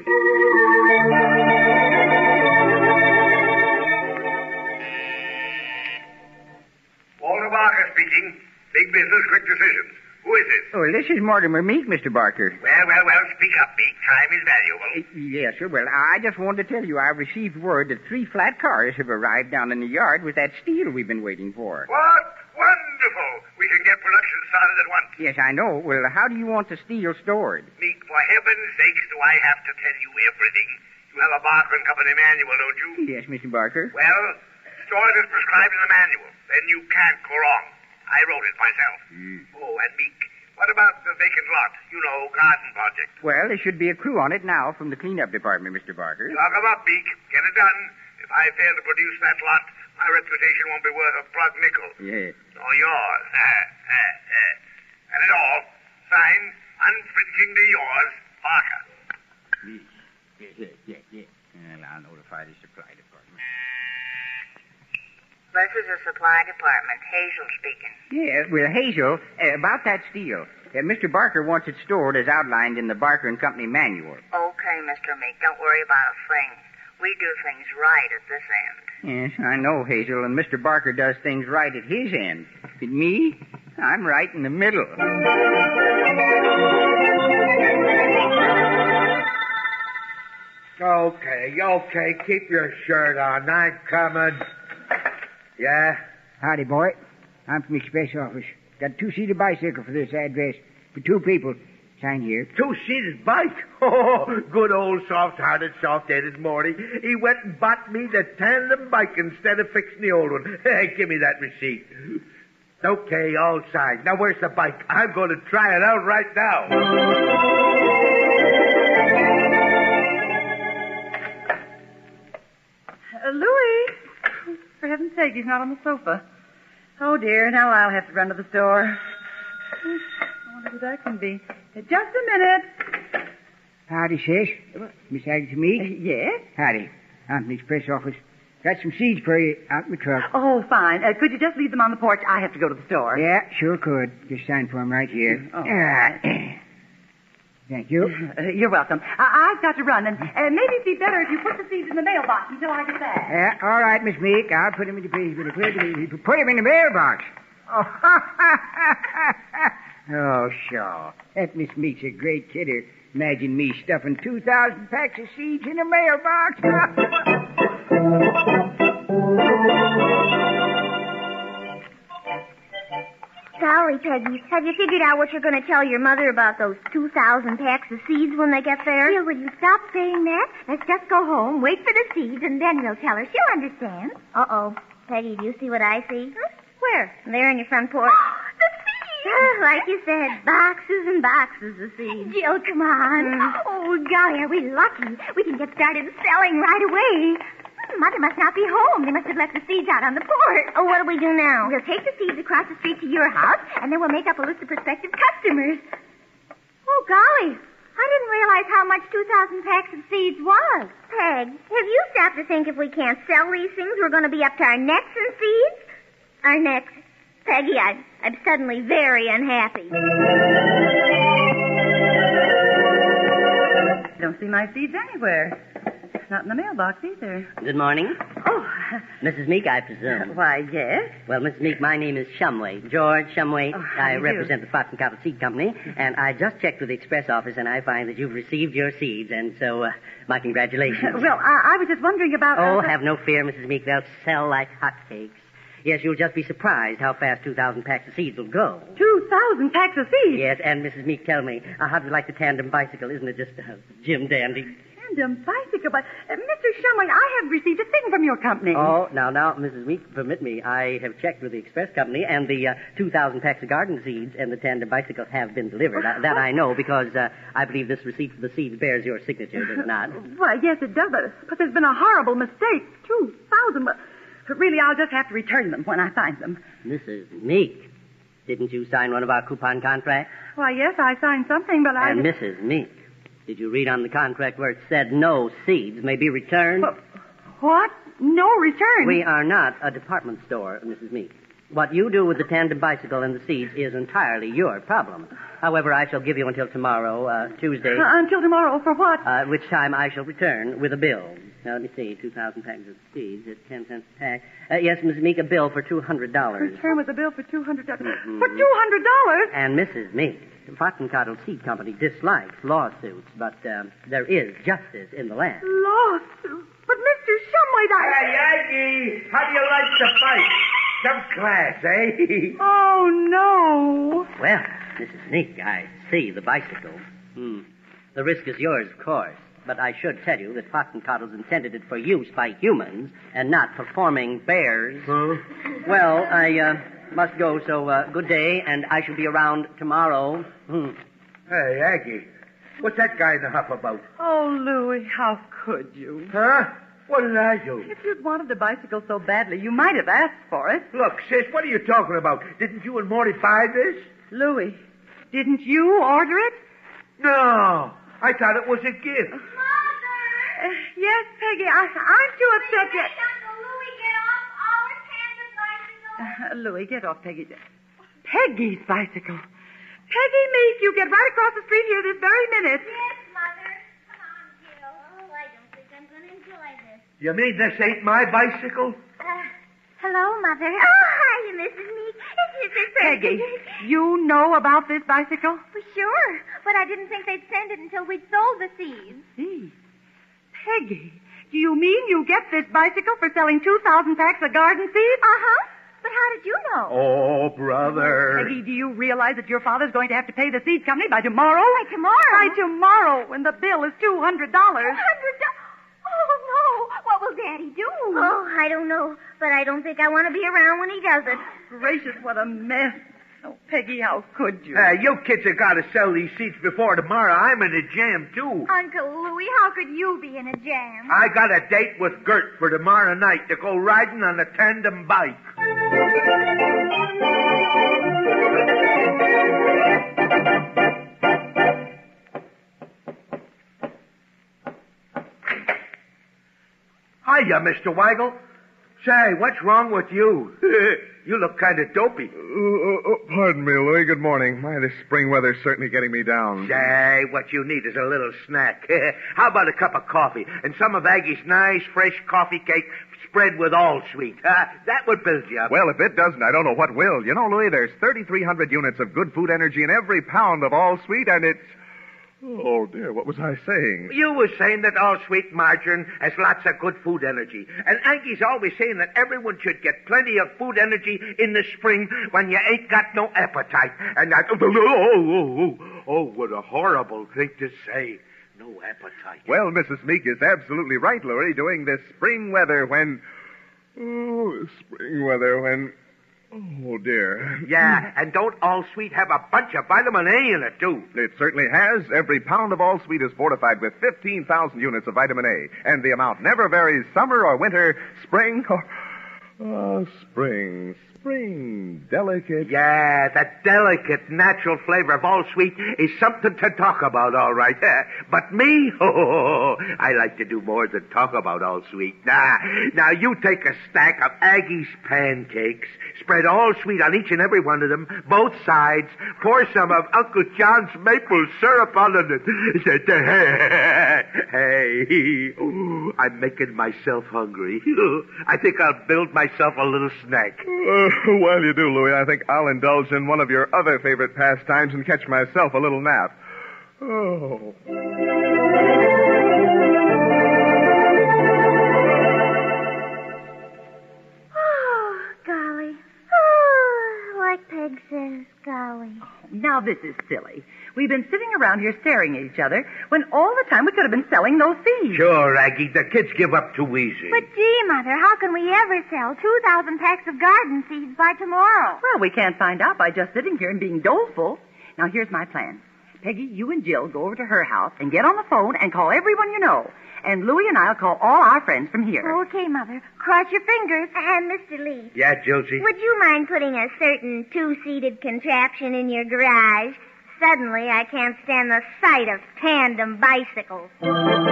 Walter Barker speaking. Big business, quick decisions. Who is this? Oh, this is Mortimer Meek, Mister Barker. Well, well, well, speak up, Meek. Time is valuable. Uh, yes, sir. Well, I just wanted to tell you I received word that three flat cars have arrived down in the yard with that steel we've been waiting for. What? Wonderful. We can get production started at once. Yes, I know. Well, how do you want the steel stored? Meek, for heaven's sakes, do I have to tell you everything? You have a Barker and Company manual, don't you? Yes, Mister Barker. Well, store it as prescribed in the manual. Then you can't go wrong. I wrote it myself. Mm. Oh, and Meek, what about the vacant lot? You know, garden project. Well, there should be a crew on it now from the cleanup department, Mister Barker. Lock 'em up, Meek. Get it done. If I fail to produce that lot, my reputation won't be worth a plug nickel. Yes. Or yours. And it all. Signed, unflinchingly yours, Barker. Yes, yes, yes, yes. And I'll notify the supply department. This is the supply department. Hazel speaking. Yeah, well, Hazel, uh, about that steel. Uh, Mister Barker wants it stored as outlined in the Barker and Company manual. Okay, Mister Meek. Don't worry about a thing. We do things right at this end. Yes, I know, Hazel, and Mister Barker does things right at his end. But me, I'm right in the middle. Okay, okay, keep your shirt on. I'm coming. Yeah? Howdy, boy. I'm from the express office. Got a two-seater bicycle for this address. For two people. Sign here. Two-seated bike? Oh, good old soft-hearted, soft-headed Morty. He went and bought me the tandem bike instead of fixing the old one. Hey, give me that receipt. Okay, all signed. Now, where's the bike? I'm going to try it out right now. Uh, Louis! For heaven's sake, he's not on the sofa. Oh, dear, now I'll have to run to the store. I wonder who that can be. Uh, Just a minute. Howdy, sis. Miss Agatha Meek? Uh, yes? Howdy. I'm from the express office. Got some seeds for you out in the truck. Oh, fine. Uh, could you just leave them on the porch? I have to go to the store. Yeah, sure could. Just sign for 'em right here. Oh. Ah. Thank you. Uh, you're welcome. I- I've got to run, and uh, maybe it'd be better if you put the seeds in the mailbox until I get back. Yeah, all right, Miss Meek. I'll put him in the put Put him in the mailbox. Oh, oh sure. That Miss Meek's a great kidder. Imagine me stuffing two thousand packs of seeds in a mailbox. Golly, Peggy, have you figured out what you're going to tell your mother about those two thousand packs of seeds when they get there? Jill, will you stop saying that? Let's just go home, wait for the seeds, and then we'll tell her. She'll understand. Uh-oh. Peggy, do you see what I see? Huh? Where? There in your front porch. The seeds! Like you said, boxes and boxes of seeds. Jill, come on. Mm. Oh, golly, are we lucky? We can get started selling right away. Mother must not be home. They must have left the seeds out on the porch. Oh, what do we do now? We'll take the seeds across the street to your house, and then we'll make up a list of prospective customers. Oh, golly. I didn't realize how much two thousand packs of seeds was. Peg, have you stopped to think if we can't sell these things, we're going to be up to our necks in seeds? Our necks. Peggy, I, I'm suddenly very unhappy. I don't see my seeds anywhere. Not in the mailbox either. Good morning. Oh. Missus Meek, I presume. Why, yes. Well, Missus Meek, my name is Shumway, George Shumway. Oh, how do I you represent the Fox and Cottle Seed Company, and I just checked with the express office, and I find that you've received your seeds, and so uh, my congratulations. Well, I, I was just wondering about... Oh, uh, the... have no fear, Missus Meek. They'll sell like hotcakes. Yes, you'll just be surprised how fast two thousand packs of seeds will go. two thousand packs of seeds? Yes, and Missus Meek, tell me, uh, how do you like the tandem bicycle? Isn't it just a Jim Dandy? Tandem bicycle, but uh, Mister Shumway, I have received a thing from your company. Oh, now, now, Missus Meek, permit me. I have checked with the express company, and the uh, two thousand packs of garden seeds and the tandem bicycles have been delivered. Uh, that I know because uh, I believe this receipt for the seeds bears your signature, does it not? Why, yes, it does, but, but there's been a horrible mistake. two thousand. But, but really, I'll just have to return them when I find them. Missus Meek, didn't you sign one of our coupon contracts? Why, yes, I signed something, but I... And Missus Meek, did you read on the contract where it said no seeds may be returned? But, what? No return? We are not a department store, Missus Meek. What you do with the tandem bicycle and the seeds is entirely your problem. However, I shall give you until tomorrow, uh, Tuesday. Uh, until tomorrow, for what? Uh, at which time I shall return with a bill. Now, let me see, two thousand packs of seeds at ten cents a pack. Uh, yes, Missus Meek, a bill for two hundred dollars. Return with a bill for two hundred dollars. Mm-hmm. For two hundred dollars? And Missus Meek, the Fox and Cottle Seed Company dislikes lawsuits, but um, there is justice in the land. Lawsuits? But Mister Shumway, I... Hey, Yankee, how do you like the fight? Some class, eh? Oh, no. Well, Missus Meek, I see the bicycle. Hmm. The risk is yours, of course. But I should tell you that Fox and Cottle's intended it for use by humans and not performing bears. Huh? Well, I uh, must go, so uh, good day, and I shall be around tomorrow. Hmm. Hey, Aggie, what's that guy in the huff about? Oh, Louie, how could you? Huh? What did I do? If you'd wanted the bicycle so badly, you might have asked for it. Look, sis, what are you talking about? Didn't you and Morty buy this? Louie, didn't you order it? No, I thought it was a gift. Mother! Uh, yes, Peggy, I, I'm too upset yet. Uncle Louie get off our tandem bicycle? Uh, Louie, get off Peggy. Peggy's bicycle. Peggy Meek, you get right across the street here this very minute. Yes, Mother. Come on, Jill. Oh, I don't think I'm going to enjoy this. You mean this ain't my bicycle? Uh, hello, Mother. Oh, hi, Missus Meek. It's Missus Peggy, you know about this bicycle? For sure, but I didn't think they'd send it until we'd sold the seeds. See. Peggy, do you mean you get this bicycle for selling two thousand packs of garden seeds? Uh-huh. But how did you know? Oh, brother. Peggy, do you realize that your father's going to have to pay the seed company by tomorrow? By tomorrow? By tomorrow, when the bill is two hundred dollars. two hundred dollars? Oh, no. What will Daddy do? Oh, I don't know. But I don't think I want to be around when he does it. Gracious, what a mess. Oh, Peggy, how could you? Uh, you kids have got to sell these seats before tomorrow. I'm in a jam, too. Uncle Louie, how could you be in a jam? I got a date with Gert for tomorrow night to go riding on a tandem bike. Hiya, Mister Weigel. Say, what's wrong with you? You look kind of dopey. Uh, uh, uh, pardon me, Louis. Good morning. My, this spring weather's certainly getting me down. Say, what you need is a little snack. How about a cup of coffee and some of Aggie's nice, fresh coffee cake spread with all sweet? Huh? That would build you up. Well, if it doesn't, I don't know what will. You know, Louis, there's thirty-three hundred units of good food energy in every pound of all sweet, and it's... Oh, dear, what was I saying? You were saying that all sweet margarine has lots of good food energy. And Aggie's always saying that everyone should get plenty of food energy in the spring when you ain't got no appetite. And that... Oh, oh, oh, oh, what a horrible thing to say. No appetite. Well, Missus Meek is absolutely right, Louis, doing this spring weather when... Oh, this spring weather when... Oh, dear. Yeah, and don't all sweet have a bunch of vitamin A in it, too? It certainly has. Every pound of all sweet is fortified with fifteen thousand units of vitamin A, and the amount never varies summer or winter, spring or... Oh, spring, spring, delicate. Yeah, that delicate, natural flavor of all sweet is something to talk about, all right. But me, oh, I like to do more than talk about all sweet. Nah, now you take a stack of Aggie's pancakes, spread all sweet on each and every one of them, both sides, pour some of Uncle John's maple syrup on it. Hey, oh, I'm making myself hungry. I think I'll build myself a little snack. Uh, while you do, Louis, I think I'll indulge in one of your other favorite pastimes and catch myself a little nap. Oh. Oh, golly. Oh, like Peg says, golly. Now this is silly. We've been sitting around here staring at each other when all the time we could have been selling those seeds. Sure, Aggie, the kids give up too easy. But gee, Mother, how can we ever sell two thousand packs of garden seeds by tomorrow? Well, we can't find out by just sitting here and being doleful. Now, here's my plan. Peggy, you and Jill go over to her house and get on the phone and call everyone you know. And Louie and I'll call all our friends from here. Okay, Mother. Cross your fingers. And Mister Lee. Yeah, Josie? Would you mind putting a certain two-seated contraption in your garage? Suddenly, I can't stand the sight of tandem bicycles. But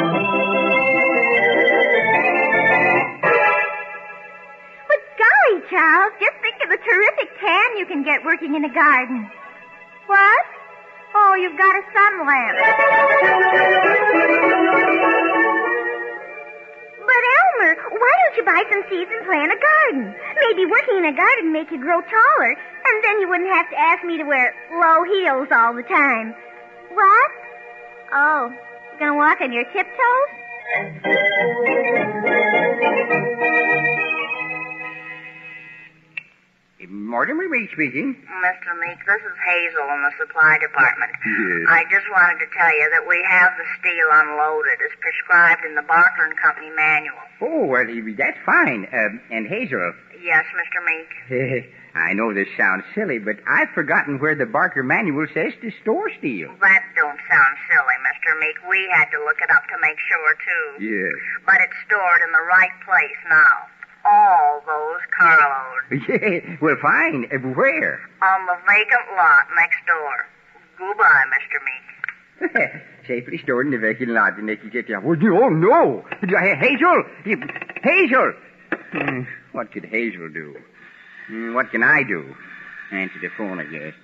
golly, Charles, just think of the terrific tan you can get working in a garden. What? Oh, you've got a sun lamp. But, Elmer, why don't you buy some seeds and plant a garden? Maybe working in a garden make you grow taller, and then you wouldn't have to ask me to wear low heels all the time. What? Oh, you gonna walk on your tiptoes? Mortimer Meek speaking. Mister Meek, this is Hazel in the supply department. Yes. I just wanted to tell you that we have the steel unloaded as prescribed in the Barker and Company manual. Oh, well, that's fine. Uh, and Hazel. Yes, Mister Meek. I know this sounds silly, but I've forgotten where the Barker manual says to store steel. That don't sound silly, Mister Meek. We had to look it up to make sure, too. Yes. But it's stored in the right place now. All those carloads. Yeah, well, fine. Uh, where? On the vacant lot next door. Goodbye, Mister Meek. Safely stored in the vacant lot next door. Oh, no. Hazel! Hazel! Hmm, what could Hazel do? Hmm, what can I do? Answer the phone, I guess.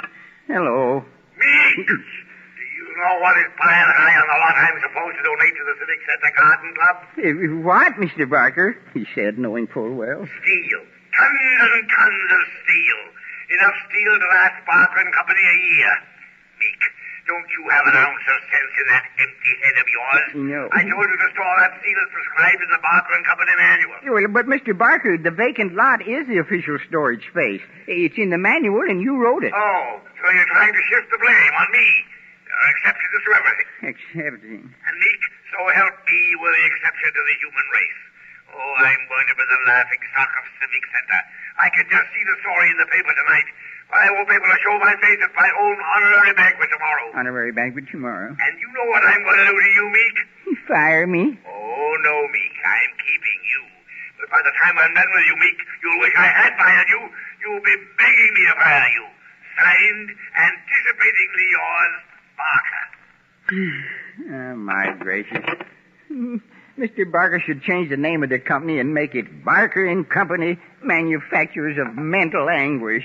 Hello. Meek! You know what is piling high on the lot I'm supposed to donate to the Civic Center Garden Club? Uh, what, Mister Barker? He said, knowing full well. Steel. Tons and tons of steel. Enough steel to last Barker and Company a year. Meek, don't you have an ounce of sense in that empty head of yours? No. I told you to store that steel as prescribed in the Barker and Company manual. Well, but, Mister Barker, the vacant lot is the official storage space. It's in the manual, and you wrote it. Oh, so you're trying to shift the blame on me. There are exceptions to everything. Excepting. And Meek, so help me, we're the exception to the human race. Oh, I'm going to be the laughing stock of Civic Center. I can just see the story in the paper tonight. But I won't be able to show my face at my own honorary banquet tomorrow. Honorary banquet tomorrow. And you know what I'm going to do to you, Meek? Fire me? Oh, no, Meek. I'm keeping you. But by the time I'm done with you, Meek, you'll wish I had fired you. You'll be begging me to fire you. Signed, anticipatingly yours, Barker. Oh, my gracious. Mister Barker should change the name of the company and make it Barker and Company, Manufacturers of Mental Anguish.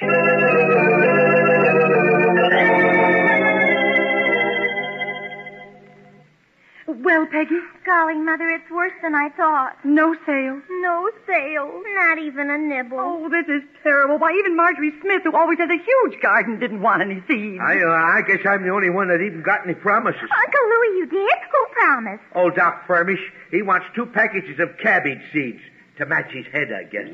Well, Peggy? Golly, Mother, it's worse than I thought. No sale. No sale. Not even a nibble. Oh, this is terrible. Why, even Marjorie Smith, who always has a huge garden, didn't want any seeds. I, uh, I guess I'm the only one that even got any promises. Uncle Louie, you did? Who promised? Old Doc Furmish, he wants two packages of cabbage seeds to match his head, I guess.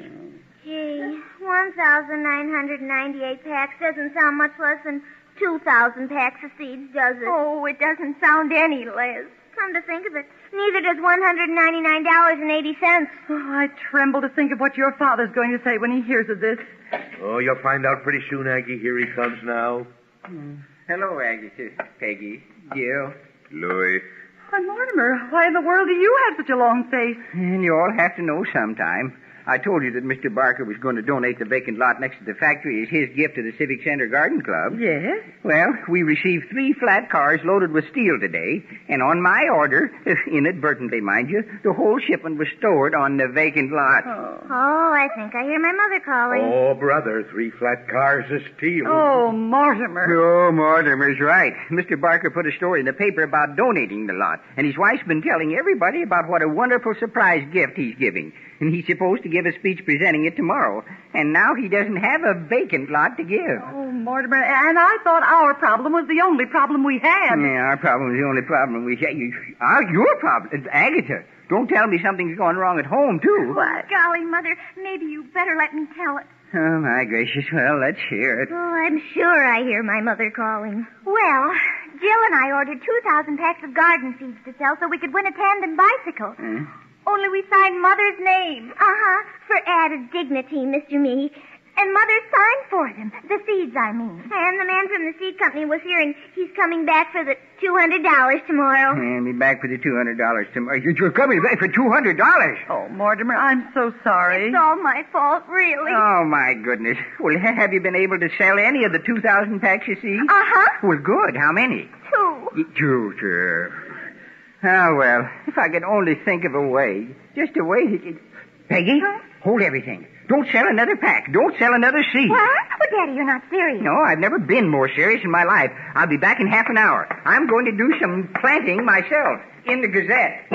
Gee, one thousand nine hundred ninety-eight packs doesn't sound much less than two thousand packs of seeds, does it? Oh, it doesn't sound any less. Come to think of it, neither does one hundred ninety-nine dollars and eighty cents. Oh, I tremble to think of what your father's going to say when he hears of this. Oh, you'll find out pretty soon, Aggie. Here he comes now. Hmm. Hello, Aggie. Peggy. Jill. Louis. Why, Mortimer, why in the world do you have such a long face? And you all have to know sometime. I told you that Mister Barker was going to donate the vacant lot next to the factory as his gift to the Civic Center Garden Club. Yes? Well, we received three flat cars loaded with steel today, and on my order, inadvertently, mind you, the whole shipment was stored on the vacant lot. Oh, oh I think I hear my mother calling. Oh, brother, three flat cars of steel. Oh, Mortimer. Oh, Mortimer's right. Mister Barker put a story in the paper about donating the lot, and his wife's been telling everybody about what a wonderful surprise gift he's giving. And he's supposed to give a speech presenting it tomorrow. And now he doesn't have a vacant lot to give. Oh, Mortimer, and I thought our problem was the only problem we had. Yeah, our problem is the only problem we had. You, our, your problem? Agatha, don't tell me something's gone wrong at home, too. What? Golly, Mother, maybe you better let me tell it. Oh, my gracious. Well, let's hear it. Oh, I'm sure I hear my mother calling. Well, Jill and I ordered two thousand packs of garden seeds to sell so we could win a tandem bicycle. Hmm? Only we signed Mother's name. Uh-huh. For added dignity, Mister Meek. And Mother signed for them. The seeds, I mean. And the man from the seed company was here, and he's coming back for the two hundred dollars tomorrow. And be back for the two hundred dollars tomorrow. You're coming back for two hundred dollars? Oh, Mortimer, I'm so sorry. It's all my fault, really. Oh, my goodness. Well, have you been able to sell any of the two thousand packs you see? Uh-huh. Well, good. How many? Two. Two, sure. Oh, well, if I could only think of a way. Just a way to get... Peggy, huh? Hold everything. Don't sell another pack. Don't sell another seed. What? Oh, Daddy, you're not serious. No, I've never been more serious in my life. I'll be back in half an hour. I'm going to do some planting myself in the Gazette.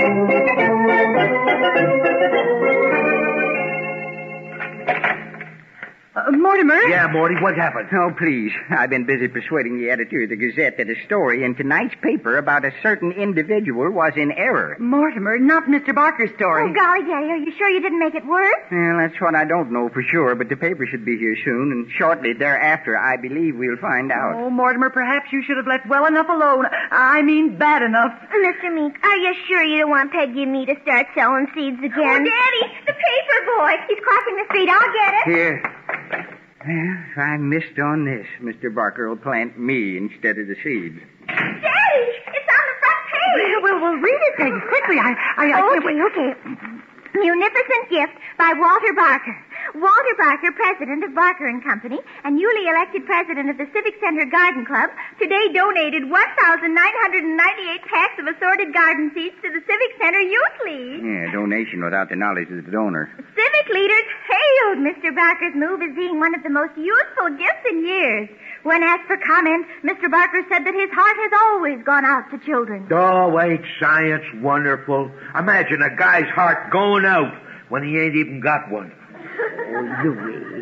Uh, Mortimer? Yeah, Morty, what happened? Oh, please. I've been busy persuading the editor of the Gazette that a story in tonight's paper about a certain individual was in error. Mortimer, not Mister Barker's story. Oh, golly, Daddy, are you sure you didn't make it worse? Well, that's what I don't know for sure, but the paper should be here soon, and shortly thereafter, I believe we'll find out. Oh, Mortimer, perhaps you should have let well enough alone. I mean, bad enough. Mister Meek, are you sure you don't want Peggy and me to start selling seeds again? Oh, Daddy, the paper boy. He's crossing the street. I'll get it. Here. Well, if I missed on this, Mister Barker will plant me instead of the seeds. Daddy, it's on the front page. Well, we'll read it, Peggy, quickly. I, I, I okay, can't... okay. Munificent gift by Walter Barker. Walter Barker, president of Barker and Company, and newly elected president of the Civic Center Garden Club, today donated one thousand nine hundred ninety-eight packs of assorted garden seeds to the Civic Center Youth League. Yeah, donation without the knowledge of the donor. Civic leaders hailed Mister Barker's move as being one of the most useful gifts in years. When asked for comment, Mister Barker said that his heart has always gone out to children. Oh, ain't science wonderful? Imagine a guy's heart going out when he ain't even got one. Oh, Louis.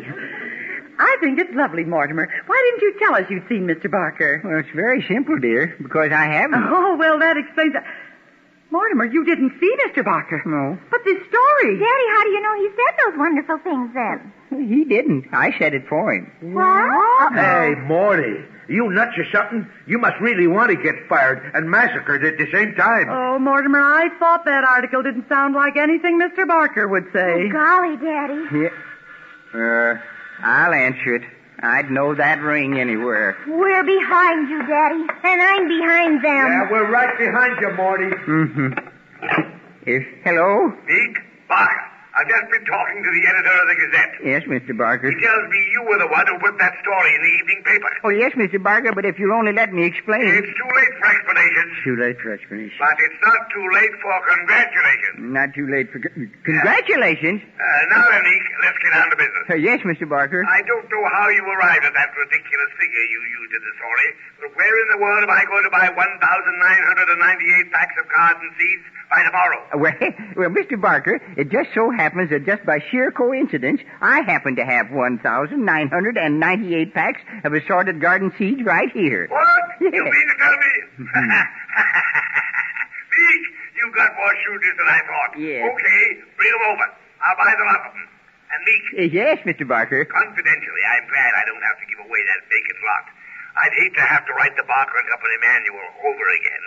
I think it's lovely, Mortimer. Why didn't you tell us you'd seen Mister Barker? Well, it's very simple, dear, because I haven't. Oh, well, that explains it. Mortimer, you didn't see Mister Barker. No. But this story... Daddy, how do you know he said those wonderful things then? He didn't. I said it for him. What? Hey, Morty, you nuts or something? You must really want to get fired and massacred at the same time. Oh, Mortimer, I thought that article didn't sound like anything Mister Barker would say. Oh, golly, Daddy. Yeah. Uh, I'll answer it. I'd know that ring anywhere. We're behind you, Daddy, and I'm behind them. Yeah, we're right behind you, Morty. Mm-hmm. If, hello? Meek, Barker, I've just been talking to the editor of the Gazette. Yes, Mister Barker. He tells me you were the one who put that story in the evening paper. Oh, yes, Mister Barker, but if you'll only let me explain. It's too late for explanations. Too late for explanation. But it's not too late for congratulations. Not too late for... Congratulations! Uh, now then, Meek, let's get down to business. Uh, yes, Mister Barker. I don't know how you arrived at that ridiculous figure you used in the story, but where in the world am I going to buy one thousand nine hundred ninety-eight packs of cards and seeds by tomorrow? Uh, well, well, Mister Barker, it just so happens that just by sheer coincidence, I happen to have one thousand nine hundred ninety-eight packs of assorted garden seeds right here. What? Yes. You mean to tell me? Meek, you got more shooters than I thought. Yes. Okay, bring them over. I'll buy the lot of them. And Meek. Uh, yes, Mister Barker. Confidentially, I'm glad I don't have to give away that vacant lot. I'd hate to have to write the Barker and Company manual over again.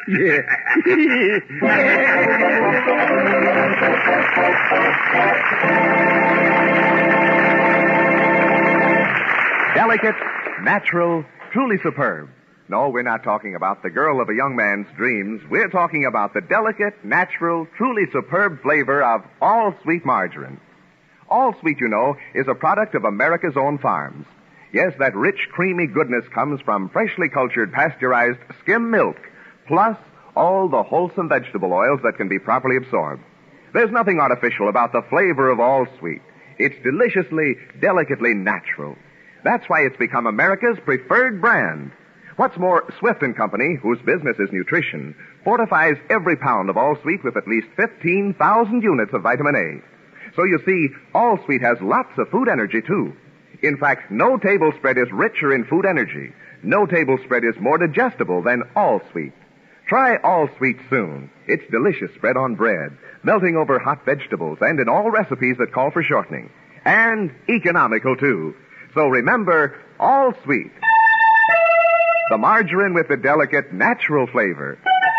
Delicate, natural, truly superb. No, we're not talking about the girl of a young man's dreams. We're talking about the delicate, natural, truly superb flavor of All Sweet margarine. All Sweet, you know, is a product of America's own farms. Yes, that rich, creamy goodness comes from freshly cultured, pasteurized skim milk, plus all the wholesome vegetable oils that can be properly absorbed. There's nothing artificial about the flavor of All Sweet. It's deliciously, delicately natural. That's why it's become America's preferred brand. What's more, Swift and Company, whose business is nutrition, fortifies every pound of All Sweet with at least fifteen thousand units of vitamin A. So you see, All Sweet has lots of food energy, too. In fact, no table spread is richer in food energy. No table spread is more digestible than All Sweet. Try All Sweet soon. It's delicious spread on bread, melting over hot vegetables, and in all recipes that call for shortening. And economical, too. So remember, All Sweet. The margarine with the delicate, natural flavor.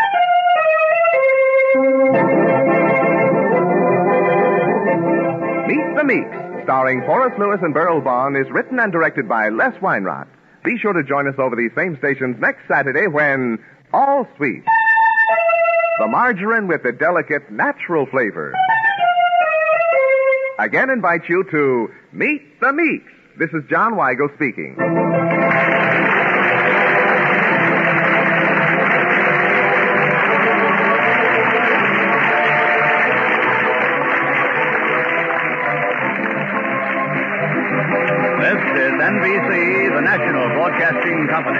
Meet the Meeks, starring Forrest Lewis and Beryl Vaughn, is written and directed by Les Weinrot. Be sure to join us over these same stations next Saturday when All Sweet, the margarine with the delicate, natural flavor, again invite you to Meet the Meeks. This is John Weigel speaking. This is N B C, the National Broadcasting Company.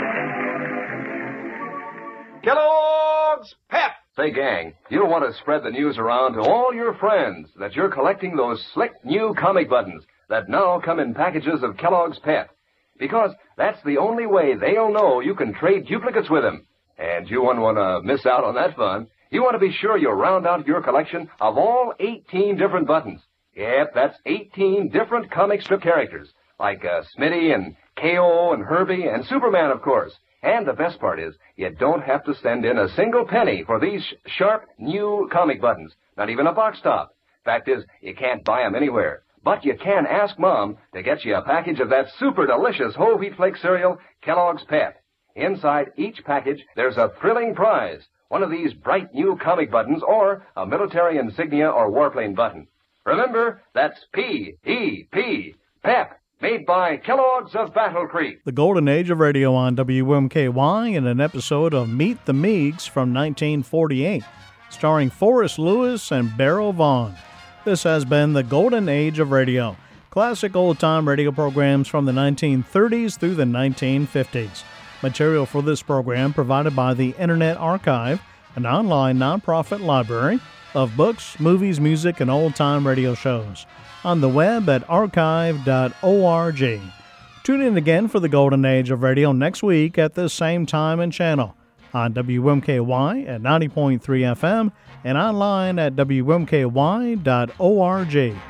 Kellogg's Pep! Say, gang, you'll want to spread the news around to all your friends that you're collecting those slick new comic buttons that now come in packages of Kellogg's Pep. Because that's the only way they'll know you can trade duplicates with them. And you wouldn't want to miss out on that fun. You want to be sure you round out your collection of all eighteen different buttons. Yep, that's eighteen different comic strip characters, like uh, Smitty and K O and Herbie and Superman, of course. And the best part is, you don't have to send in a single penny for these sh- sharp, new comic buttons, not even a box top. Fact is, you can't buy them anywhere. But you can ask Mom to get you a package of that super delicious whole wheat flake cereal, Kellogg's Pep. Inside each package, there's a thrilling prize, one of these bright new comic buttons or a military insignia or warplane button. Remember, that's P E P, Pep, made by Kellogg's of Battle Creek. The Golden Age of Radio on W M K Y in an episode of Meet the Meeks from nineteen forty-eight, starring Forrest Lewis and Beryl Vaughn. This has been the Golden Age of Radio, classic old-time radio programs from the nineteen thirties through the nineteen fifties. Material for this program provided by the Internet Archive, an online nonprofit library of books, movies, music, and old-time radio shows on the web at archive dot org. Tune in again for the Golden Age of Radio next week at this same time and channel on W M K Y at ninety point three F M and online at W M K Y dot org.